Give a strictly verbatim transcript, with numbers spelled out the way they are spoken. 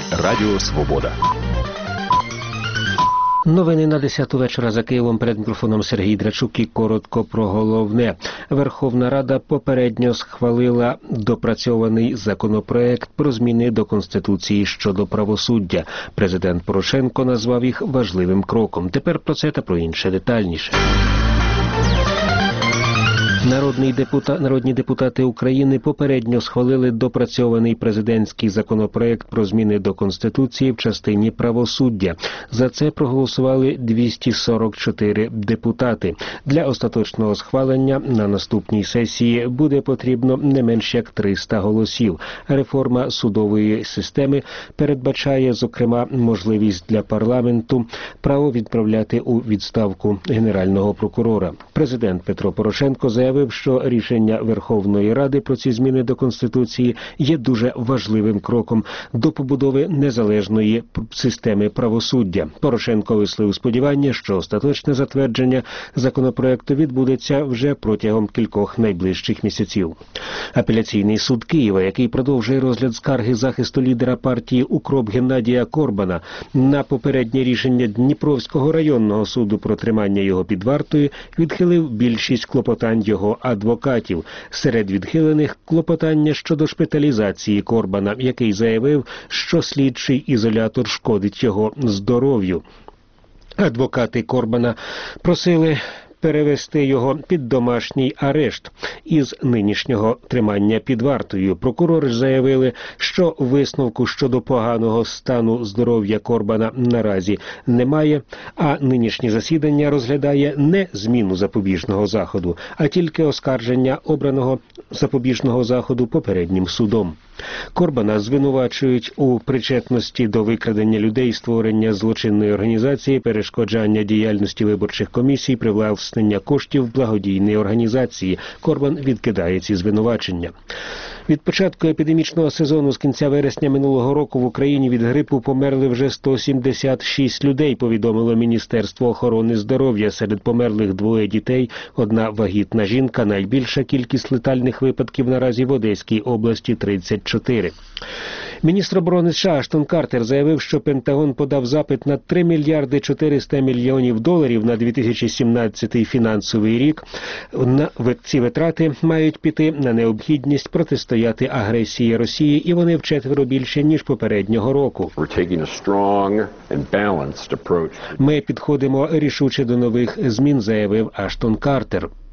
Радіо Свобода. Новини на десяту вечора за Києвом. Перед мікрофоном Сергій Драчук і коротко про головне. Верховна Рада попередньо схвалила допрацьований законопроект про зміни до Конституції щодо правосуддя. Президент Порошенко назвав їх важливим кроком. Тепер про це та про інше детальніше. Народний депутат, народні депутати України попередньо схвалили допрацьований президентський законопроект про зміни до Конституції в частині правосуддя. За це проголосували двісті сорок чотири депутати. Для остаточного схвалення на наступній сесії буде потрібно не менш як триста голосів. Реформа судової системи передбачає, зокрема, можливість для парламенту право відправляти у відставку генерального прокурора. Президент Петро Порошенко заявив, що рішення Верховної Ради про ці зміни до Конституції є дуже важливим кроком до побудови незалежної системи правосуддя. Порошенко висловив сподівання, що остаточне затвердження законопроекту відбудеться вже протягом кількох найближчих місяців. Апеляційний суд Києва, який продовжує розгляд скарги захисту лідера партії «Укроп» Геннадія Корбана на попереднє рішення Дніпровського районного суду про тримання його під вартою, відхилив більшість клопотань його адвокатів. Серед відхилених клопотання щодо шпиталізації Корбана, який заявив, що слідчий ізолятор шкодить його здоров'ю. Адвокати Корбана просили перевести його під домашній арешт із нинішнього тримання під вартою. Прокурори ж заявили, що висновку щодо поганого стану здоров'я Корбана наразі немає, а нинішнє засідання розглядає не зміну запобіжного заходу, а тільки оскарження обраного запобіжного заходу попереднім судом. Корбана звинувачують у причетності до викрадення людей, створення злочинної організації, перешкоджання діяльності виборчих комісій, привласнення коштів благодійної організації. Корбан відкидає ці звинувачення. Від початку епідемічного сезону з кінця вересня минулого року в Україні від грипу померли вже сто сімдесят шість людей, повідомило Міністерство охорони здоров'я. Серед померлих двоє дітей, одна вагітна жінка. Найбільша кількість летальних випадків наразі в Одеській області – тридцять чотири. Міністр оборони США Аштон Картер заявив, що Пентагон подав запит на три мільярди чотириста мільйонів доларів на дві тисячі сімнадцятий фінансовий рік. Ці витрати мають піти на необхідність протистояти агресії Росії, і вони вчетверо більше, ніж попереднього року. Ми підходимо рішуче до нових змін, заявив Аштон Картер.